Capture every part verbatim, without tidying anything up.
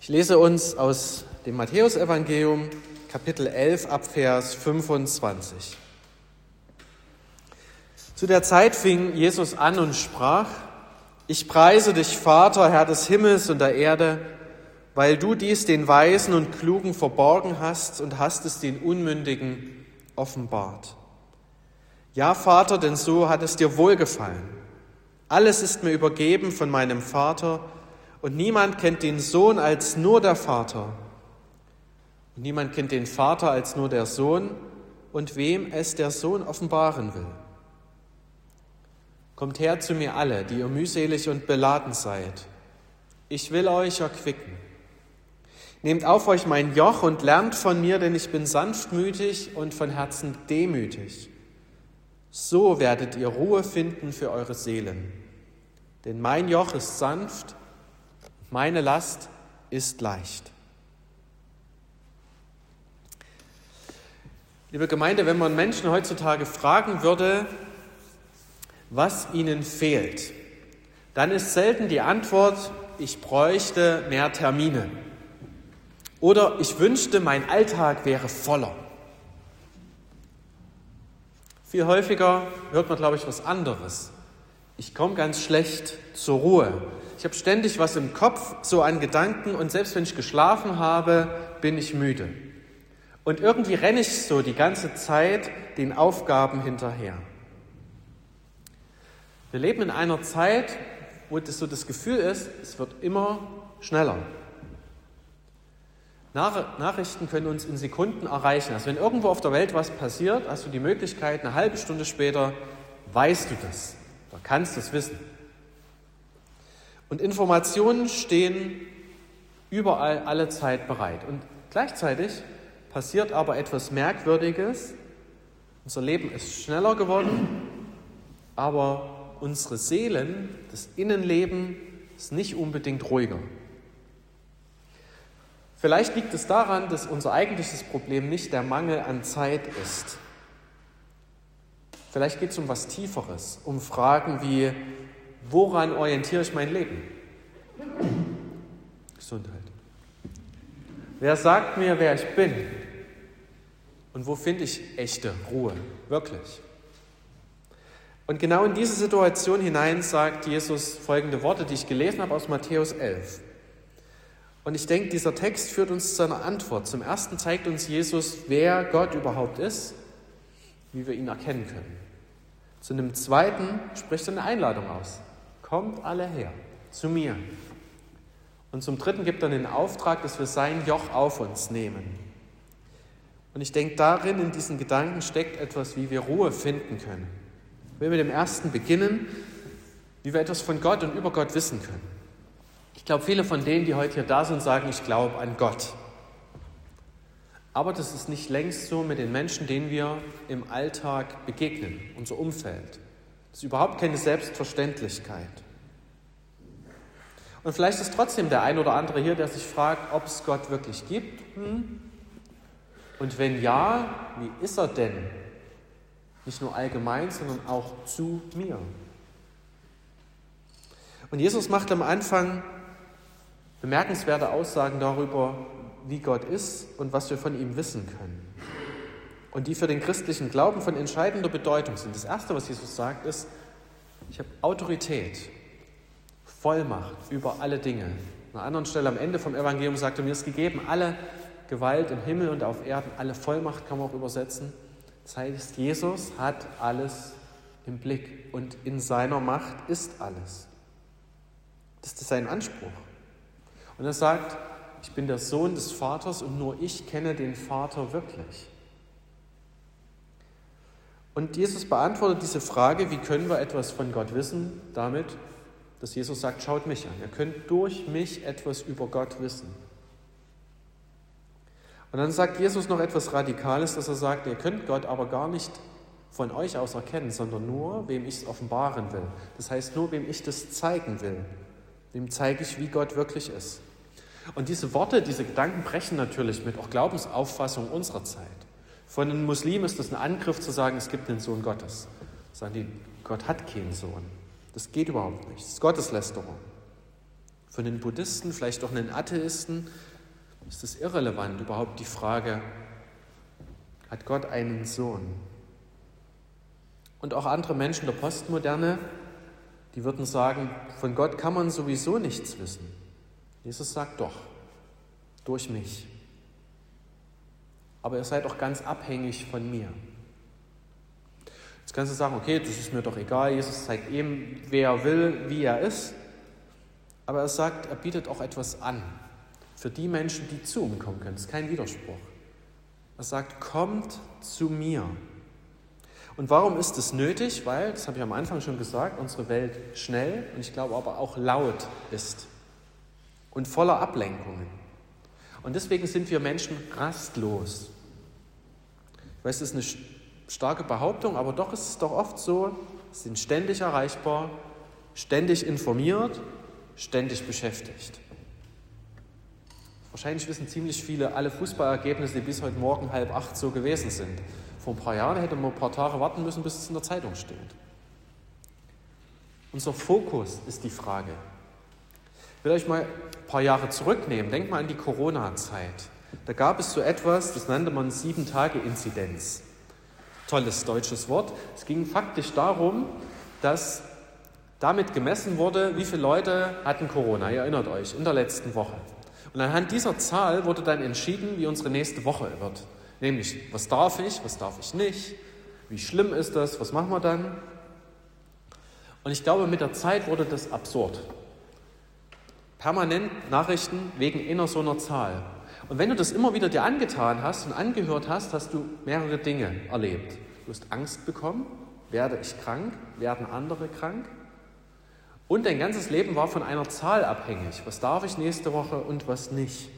Ich lese uns aus dem Matthäusevangelium, Kapitel elf, ab Vers fünfundzwanzig. Zu der Zeit fing Jesus an und sprach: Ich preise dich, Vater, Herr des Himmels und der Erde, weil du dies den Weisen und Klugen verborgen hast und hast es den Unmündigen offenbart. Ja, Vater, denn so hat es dir wohlgefallen. Alles ist mir übergeben von meinem Vater, und niemand kennt den Sohn als nur der Vater. Und niemand kennt den Vater als nur der Sohn, und wem es der Sohn offenbaren will. Kommt her zu mir alle, die ihr mühselig und beladen seid. Ich will euch erquicken. Nehmt auf euch mein Joch und lernt von mir, denn ich bin sanftmütig und von Herzen demütig. So werdet ihr Ruhe finden für eure Seelen. Denn mein Joch ist sanft, meine Last ist leicht. Liebe Gemeinde, wenn man Menschen heutzutage fragen würde, was ihnen fehlt, dann ist selten die Antwort: Ich bräuchte mehr Termine. Oder ich wünschte, mein Alltag wäre voller. Viel häufiger hört man, glaube ich, was anderes. Ich komme ganz schlecht zur Ruhe. Ich habe ständig was im Kopf, so an Gedanken, und selbst wenn ich geschlafen habe, bin ich müde. Und irgendwie renne ich so die ganze Zeit den Aufgaben hinterher. Wir leben in einer Zeit, wo das so das Gefühl ist, es wird immer schneller. Nachrichten können uns in Sekunden erreichen. Also wenn irgendwo auf der Welt was passiert, hast du die Möglichkeit, eine halbe Stunde später weißt du das oder kannst es wissen. Und Informationen stehen überall alle Zeit bereit. Und gleichzeitig passiert aber etwas Merkwürdiges. Unser Leben ist schneller geworden, aber unsere Seelen, das Innenleben, ist nicht unbedingt ruhiger. Vielleicht liegt es daran, dass unser eigentliches Problem nicht der Mangel an Zeit ist. Vielleicht geht es um was Tieferes, um Fragen wie: Woran orientiere ich mein Leben? Gesundheit. Wer sagt mir, wer ich bin? Und wo finde ich echte Ruhe? Wirklich. Und genau in diese Situation hinein sagt Jesus folgende Worte, die ich gelesen habe aus Matthäus elf. Und ich denke, dieser Text führt uns zu einer Antwort. Zum Ersten zeigt uns Jesus, wer Gott überhaupt ist, wie wir ihn erkennen können. Zu einem Zweiten spricht er eine Einladung aus. Kommt alle her, zu mir. Und zum Dritten gibt er den Auftrag, dass wir sein Joch auf uns nehmen. Und ich denke, darin, in diesen Gedanken, steckt etwas, wie wir Ruhe finden können. Wenn wir mit dem Ersten beginnen, wie wir etwas von Gott und über Gott wissen können. Ich glaube, viele von denen, die heute hier da sind, sagen, ich glaube an Gott. Aber das ist nicht längst so mit den Menschen, denen wir im Alltag begegnen, unser Umfeld. Das ist überhaupt keine Selbstverständlichkeit. Und vielleicht ist trotzdem der ein oder andere hier, der sich fragt, ob es Gott wirklich gibt. Hm? Und wenn ja, wie ist er denn? Nicht nur allgemein, sondern auch zu mir. Und Jesus macht am Anfang bemerkenswerte Aussagen darüber, wie Gott ist und was wir von ihm wissen können. Und die für den christlichen Glauben von entscheidender Bedeutung sind. Das Erste, was Jesus sagt, ist: Ich habe Autorität, Vollmacht über alle Dinge. An einer anderen Stelle am Ende vom Evangelium sagt er, mir ist gegeben alle Gewalt im Himmel und auf Erden, alle Vollmacht kann man auch übersetzen. Das heißt, Jesus hat alles im Blick und in seiner Macht ist alles. Das ist sein Anspruch. Und er sagt, ich bin der Sohn des Vaters und nur ich kenne den Vater wirklich. Und Jesus beantwortet diese Frage, wie können wir etwas von Gott wissen, damit, dass Jesus sagt, schaut mich an. Ihr könnt durch mich etwas über Gott wissen. Und dann sagt Jesus noch etwas Radikales, dass er sagt, ihr könnt Gott aber gar nicht von euch aus erkennen, sondern nur, wem ich es offenbaren will. Das heißt, nur, wem ich das zeigen will. Dem zeige ich, wie Gott wirklich ist. Und diese Worte, diese Gedanken brechen natürlich mit auch Glaubensauffassung unserer Zeit. Von den Muslimen ist das ein Angriff zu sagen, es gibt einen Sohn Gottes. Sagen die, Gott hat keinen Sohn. Das geht überhaupt nicht. Das ist Gotteslästerung. Für einen Buddhisten, vielleicht auch einen Atheisten, ist es irrelevant, überhaupt die Frage, hat Gott einen Sohn? Und auch andere Menschen der Postmoderne, die würden sagen, von Gott kann man sowieso nichts wissen. Jesus sagt doch, durch mich. Aber ihr seid auch ganz abhängig von mir. Jetzt kannst du sagen, okay, das ist mir doch egal, Jesus zeigt ihm, wer er will, wie er ist. Aber er sagt, er bietet auch etwas an für die Menschen, die zu ihm kommen können. Das ist kein Widerspruch. Er sagt, kommt zu mir. Und warum ist es nötig? Weil, das habe ich am Anfang schon gesagt, unsere Welt schnell und ich glaube aber auch laut ist und voller Ablenkungen. Und deswegen sind wir Menschen rastlos. Ich weiß, das ist eine starke Behauptung, aber doch ist es doch oft so, wir sind ständig erreichbar, ständig informiert, ständig beschäftigt. Wahrscheinlich wissen ziemlich viele alle Fußballergebnisse, die bis heute Morgen halb acht so gewesen sind. Vor ein paar Jahren hätte man ein paar Tage warten müssen, bis es in der Zeitung steht. Unser Fokus ist die Frage. Ich will euch mal ein paar Jahre zurücknehmen. Denkt mal an die Corona-Zeit. Da gab es so etwas, das nannte man Sieben-Tage-Inzidenz. Tolles deutsches Wort. Es ging faktisch darum, dass damit gemessen wurde, wie viele Leute hatten Corona. Ihr erinnert euch, in der letzten Woche. Und anhand dieser Zahl wurde dann entschieden, wie unsere nächste Woche wird. Nämlich, was darf ich, was darf ich nicht, wie schlimm ist das, was machen wir dann? Und ich glaube, mit der Zeit wurde das absurd. Permanent Nachrichten wegen einer so einer Zahl. Und wenn du das immer wieder dir angetan hast und angehört hast, hast du mehrere Dinge erlebt. Du hast Angst bekommen, werde ich krank, werden andere krank? Und dein ganzes Leben war von einer Zahl abhängig. Was darf ich nächste Woche und was nicht?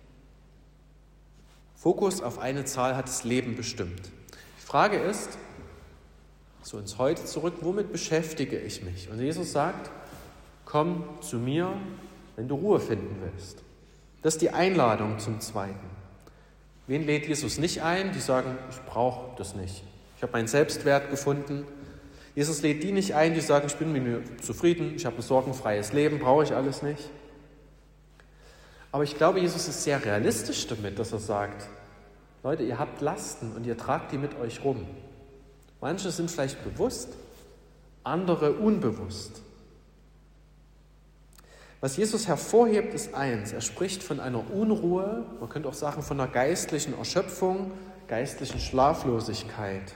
Fokus auf eine Zahl hat das Leben bestimmt. Die Frage ist, so ins Heute zurück, womit beschäftige ich mich? Und Jesus sagt, komm zu mir, wenn du Ruhe finden willst. Das ist die Einladung zum Zweiten. Wen lädt Jesus nicht ein? Die sagen, ich brauche das nicht. Ich habe meinen Selbstwert gefunden. Jesus lädt die nicht ein, die sagen, ich bin mit mir zufrieden, ich habe ein sorgenfreies Leben, brauche ich alles nicht. Aber ich glaube, Jesus ist sehr realistisch damit, dass er sagt, Leute, ihr habt Lasten und ihr tragt die mit euch rum. Manche sind vielleicht bewusst, andere unbewusst. Was Jesus hervorhebt, ist eins, er spricht von einer Unruhe, man könnte auch sagen von einer geistlichen Erschöpfung, geistlichen Schlaflosigkeit.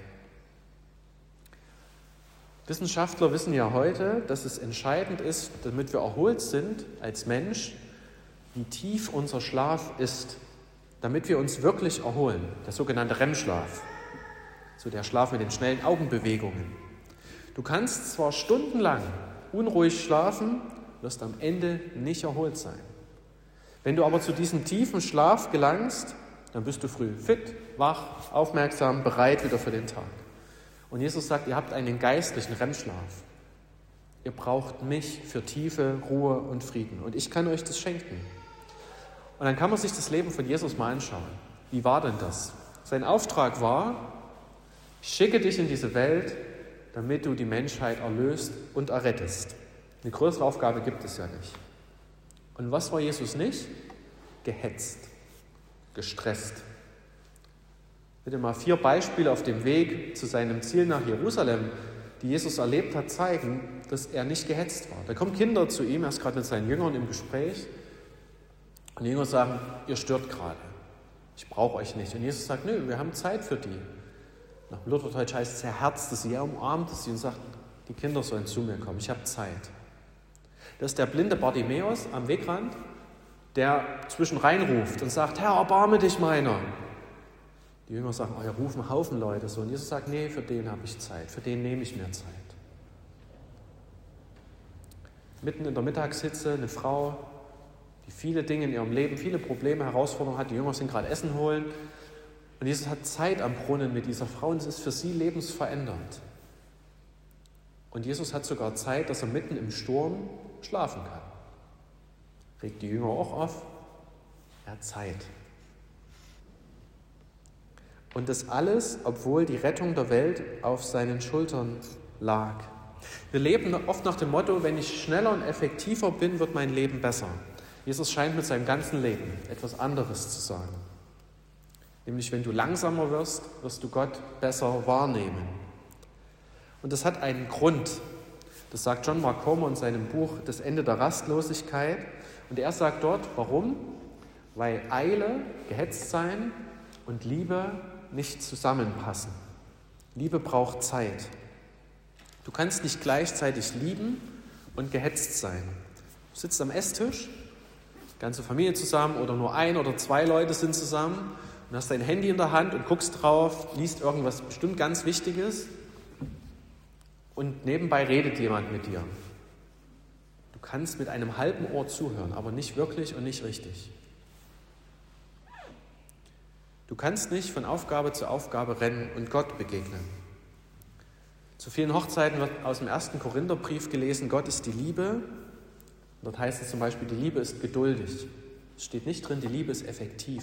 Wissenschaftler wissen ja heute, dass es entscheidend ist, damit wir erholt sind als Mensch, wie tief unser Schlaf ist, damit wir uns wirklich erholen. Der sogenannte R E M-Schlaf, so der Schlaf mit den schnellen Augenbewegungen. Du kannst zwar stundenlang unruhig schlafen, wirst am Ende nicht erholt sein. Wenn du aber zu diesem tiefen Schlaf gelangst, dann bist du früh fit, wach, aufmerksam, bereit wieder für den Tag. Und Jesus sagt, ihr habt einen geistlichen R E M-Schlaf. Ihr braucht mich für tiefe Ruhe und Frieden. Und ich kann euch das schenken. Und dann kann man sich das Leben von Jesus mal anschauen. Wie war denn das? Sein Auftrag war, ich schicke dich in diese Welt, damit du die Menschheit erlöst und errettest. Eine größere Aufgabe gibt es ja nicht. Und was war Jesus nicht? Gehetzt, gestresst. Ich will dir mal vier Beispiele auf dem Weg zu seinem Ziel nach Jerusalem, die Jesus erlebt hat, zeigen, dass er nicht gehetzt war. Da kommen Kinder zu ihm, er ist gerade mit seinen Jüngern im Gespräch. Und die Jünger sagen, ihr stört gerade, ich brauche euch nicht. Und Jesus sagt, nö, wir haben Zeit für die. Nach dem Lutherdeutsch heißt es, er herzte sie, er umarmte sie und sagt, die Kinder sollen zu mir kommen, ich habe Zeit. Das ist der blinde Bartimäus am Wegrand, der zwischen reinruft und sagt, Herr, erbarme dich meiner. Die Jünger sagen, oh, ja, rufen Haufen Leute so. Und Jesus sagt, nee, für den habe ich Zeit, für den nehme ich mir Zeit. Mitten in der Mittagshitze eine Frau, die viele Dinge in ihrem Leben, viele Probleme, Herausforderungen hat. Die Jünger sind gerade Essen holen. Und Jesus hat Zeit am Brunnen mit dieser Frau und es ist für sie lebensverändernd. Und Jesus hat sogar Zeit, dass er mitten im Sturm schlafen kann. Regt die Jünger auch auf? Er hat Zeit. Und das alles, obwohl die Rettung der Welt auf seinen Schultern lag. Wir leben oft nach dem Motto, wenn ich schneller und effektiver bin, wird mein Leben besser. Jesus scheint mit seinem ganzen Leben etwas anderes zu sagen. Nämlich, wenn du langsamer wirst, wirst du Gott besser wahrnehmen. Und das hat einen Grund. Das sagt John Mark Comer in seinem Buch Das Ende der Rastlosigkeit. Und er sagt dort, warum? Weil Eile, Gehetztsein und Liebe nicht zusammenpassen. Liebe braucht Zeit. Du kannst nicht gleichzeitig lieben und gehetzt sein. Du sitzt am Esstisch, die ganze Familie zusammen oder nur ein oder zwei Leute sind zusammen und hast dein Handy in der Hand und guckst drauf, liest irgendwas bestimmt ganz Wichtiges und nebenbei redet jemand mit dir. Du kannst mit einem halben Ohr zuhören, aber nicht wirklich und nicht richtig. Du kannst nicht von Aufgabe zu Aufgabe rennen und Gott begegnen. Zu vielen Hochzeiten wird aus dem ersten Korintherbrief gelesen, Gott ist die Liebe. Dort heißt es zum Beispiel, die Liebe ist geduldig. Es steht nicht drin, die Liebe ist effektiv.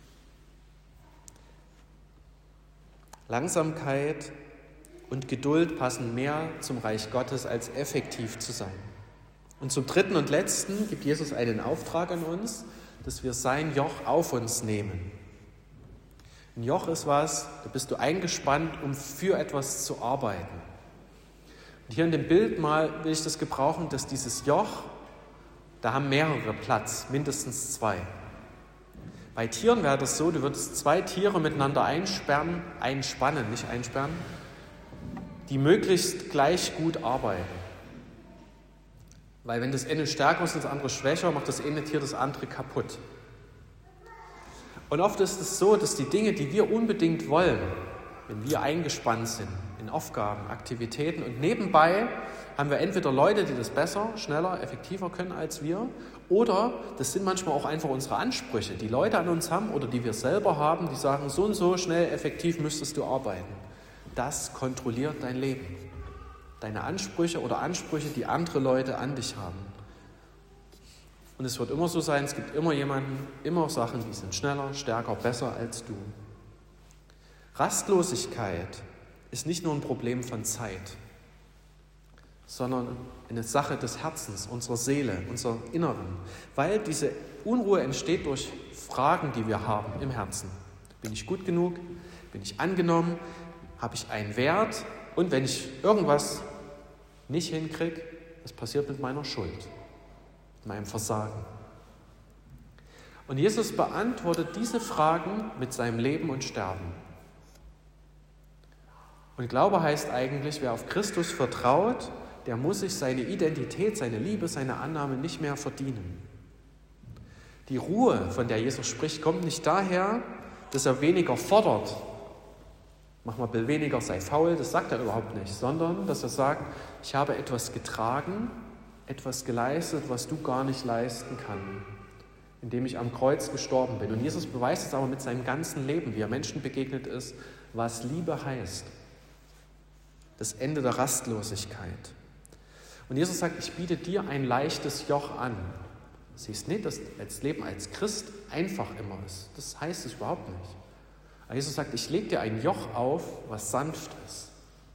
Langsamkeit und Geduld passen mehr zum Reich Gottes, als effektiv zu sein. Und zum dritten und letzten gibt Jesus einen Auftrag an uns, dass wir sein Joch auf uns nehmen. Ein Joch ist was, da bist du eingespannt, um für etwas zu arbeiten. Und hier in dem Bild mal will ich das gebrauchen, dass dieses Joch, da haben mehrere Platz, mindestens zwei. Bei Tieren wäre das so, du würdest zwei Tiere miteinander einsperren, einspannen, nicht einsperren, die möglichst gleich gut arbeiten. Weil wenn das eine stärker ist und das andere schwächer, macht das eine Tier das andere kaputt. Und oft ist es so, dass die Dinge, die wir unbedingt wollen, wenn wir eingespannt sind in Aufgaben, Aktivitäten und nebenbei haben wir entweder Leute, die das besser, schneller, effektiver können als wir, oder das sind manchmal auch einfach unsere Ansprüche, die Leute an uns haben oder die wir selber haben, die sagen, so und so schnell, effektiv müsstest du arbeiten. Das kontrolliert dein Leben. Deine Ansprüche oder Ansprüche, die andere Leute an dich haben. Und es wird immer so sein, es gibt immer jemanden, immer Sachen, die sind schneller, stärker, besser als du. Rastlosigkeit ist nicht nur ein Problem von Zeit, sondern eine Sache des Herzens, unserer Seele, unserer Inneren. Weil diese Unruhe entsteht durch Fragen, die wir haben im Herzen. Bin ich gut genug? Bin ich angenommen? Habe ich einen Wert? Und wenn ich irgendwas nicht hinkriege, was passiert mit meiner Schuld, mit meinem Versagen? Und Jesus beantwortet diese Fragen mit seinem Leben und Sterben. Und Glaube heißt eigentlich, wer auf Christus vertraut, der muss sich seine Identität, seine Liebe, seine Annahme nicht mehr verdienen. Die Ruhe, von der Jesus spricht, kommt nicht daher, dass er weniger fordert. Mach mal Bill weniger, sei faul, das sagt er überhaupt nicht, sondern dass er sagt, ich habe etwas getragen, etwas geleistet, was du gar nicht leisten kannst, indem ich am Kreuz gestorben bin. Und Jesus beweist es aber mit seinem ganzen Leben, wie er Menschen begegnet ist, was Liebe heißt. Das Ende der Rastlosigkeit. Und Jesus sagt, ich biete dir ein leichtes Joch an. Siehst nicht, dass das Leben als Christ einfach immer ist. Das heißt es überhaupt nicht. Aber Jesus sagt, ich lege dir ein Joch auf, was sanft ist.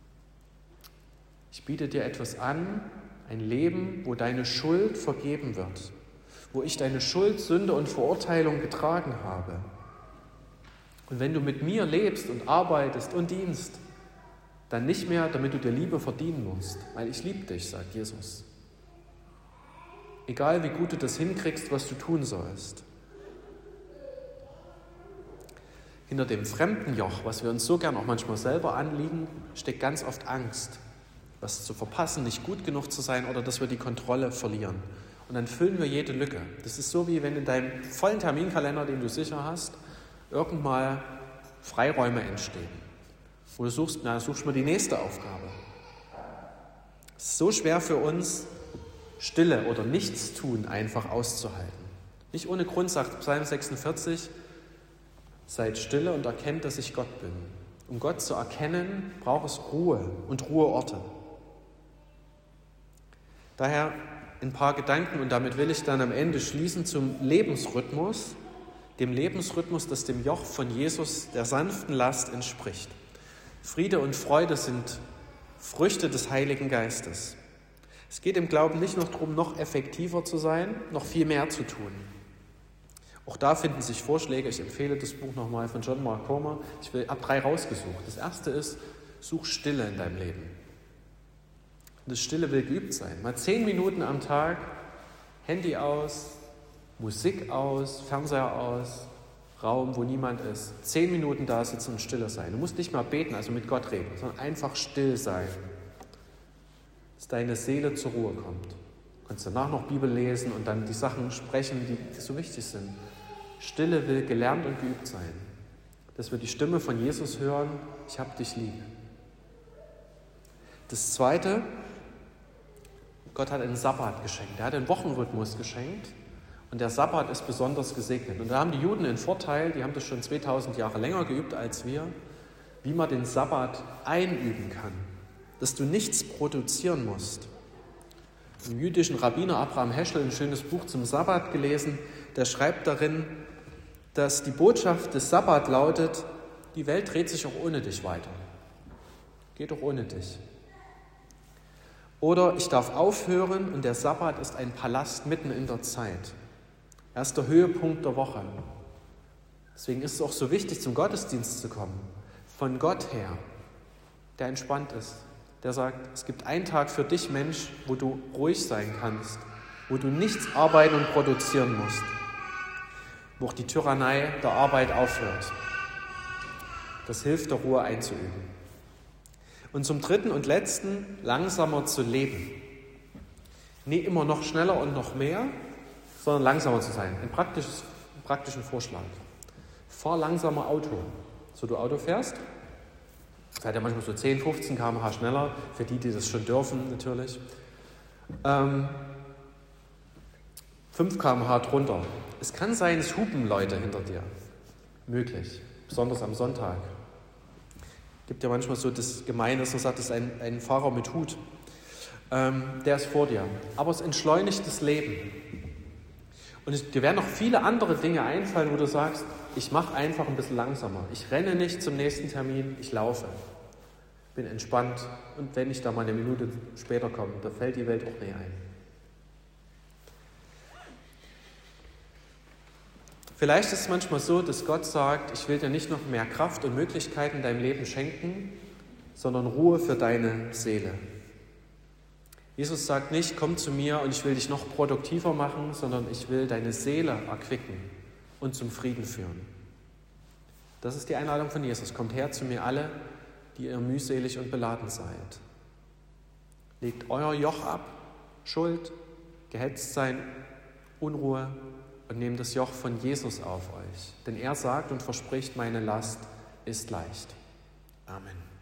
Ich biete dir etwas an, ein Leben, wo deine Schuld vergeben wird, wo ich deine Schuld, Sünde und Verurteilung getragen habe. Und wenn du mit mir lebst und arbeitest und dienst, dann nicht mehr, damit du dir Liebe verdienen musst, weil ich liebe dich, sagt Jesus. Egal wie gut du das hinkriegst, was du tun sollst. Hinter dem Fremdenjoch, was wir uns so gern auch manchmal selber anliegen, steckt ganz oft Angst, was zu verpassen, nicht gut genug zu sein oder dass wir die Kontrolle verlieren. Und dann füllen wir jede Lücke. Das ist so, wie wenn in deinem vollen Terminkalender, den du sicher hast, irgendwann mal Freiräume entstehen. Wo du suchst, na, suchst mal die nächste Aufgabe. Es ist so schwer für uns, Stille oder Nichtstun einfach auszuhalten. Nicht ohne Grund sagt Psalm sechsundvierzig, seid stille und erkennt, dass ich Gott bin. Um Gott zu erkennen, braucht es Ruhe und Ruheorte. Daher ein paar Gedanken und damit will ich dann am Ende schließen zum Lebensrhythmus, dem Lebensrhythmus, das dem Joch von Jesus, der sanften Last, entspricht. Friede und Freude sind Früchte des Heiligen Geistes. Es geht im Glauben nicht noch darum, noch effektiver zu sein, noch viel mehr zu tun. Auch da finden sich Vorschläge. Ich empfehle das Buch nochmal von John Mark Comer. Ich habe drei rausgesucht. Das erste ist, such Stille in deinem Leben. Und das Stille will geübt sein. Mal zehn Minuten am Tag, Handy aus, Musik aus, Fernseher aus, Raum, wo niemand ist. Zehn Minuten da sitzen und stille sein. Du musst nicht mal beten, also mit Gott reden, sondern einfach still sein. Dass deine Seele zur Ruhe kommt. Du kannst danach noch Bibel lesen und dann die Sachen sprechen, die, die so wichtig sind. Stille will gelernt und geübt sein. Dass wir die Stimme von Jesus hören, ich hab dich lieb. Das Zweite, Gott hat einen Sabbat geschenkt. Er hat einen Wochenrhythmus geschenkt und der Sabbat ist besonders gesegnet. Und da haben die Juden einen Vorteil, die haben das schon zweitausend Jahre länger geübt als wir, wie man den Sabbat einüben kann. Dass du nichts produzieren musst. Im jüdischen Rabbiner Abraham Heschel ein schönes Buch zum Sabbat gelesen, der schreibt darin, dass die Botschaft des Sabbat lautet, die Welt dreht sich auch ohne dich weiter. Geht auch ohne dich. Oder ich darf aufhören und der Sabbat ist ein Palast mitten in der Zeit. Er ist der Höhepunkt der Woche. Deswegen ist es auch so wichtig, zum Gottesdienst zu kommen. Von Gott her, der entspannt ist. Der sagt, es gibt einen Tag für dich, Mensch, wo du ruhig sein kannst, wo du nichts arbeiten und produzieren musst, wo auch die Tyrannei der Arbeit aufhört. Das hilft, der Ruhe einzuüben. Und zum Dritten und Letzten, langsamer zu leben. Nie immer noch schneller und noch mehr, sondern langsamer zu sein. Ein praktisches, einen praktischen Vorschlag. Fahr langsamer Auto. So du Auto fährst, fährt ja manchmal so zehn, fünfzehn Kilometer pro Stunde schneller, für die, die das schon dürfen natürlich. Ähm, fünf Kilometer pro Stunde drunter. Es kann sein, es hupen Leute hinter dir. Möglich. Besonders am Sonntag. Es gibt ja manchmal so das Gemeine, dass man sagt, das ist ein, ein Fahrer mit Hut. Ähm, der ist vor dir. Aber es entschleunigt das Leben. Und es, dir werden noch viele andere Dinge einfallen, wo du sagst, ich mache einfach ein bisschen langsamer. Ich renne nicht zum nächsten Termin, ich laufe. Bin entspannt. Und wenn ich da mal eine Minute später komme, da fällt die Welt auch näher ein. Vielleicht ist es manchmal so, dass Gott sagt, ich will dir nicht noch mehr Kraft und Möglichkeiten in deinem Leben schenken, sondern Ruhe für deine Seele. Jesus sagt nicht, komm zu mir und ich will dich noch produktiver machen, sondern ich will deine Seele erquicken und zum Frieden führen. Das ist die Einladung von Jesus. Kommt her zu mir alle, die ihr mühselig und beladen seid. Legt euer Joch ab, Schuld, Gehetztsein, Unruhe und nehmt das Joch von Jesus auf euch. Denn er sagt und verspricht, meine Last ist leicht. Amen.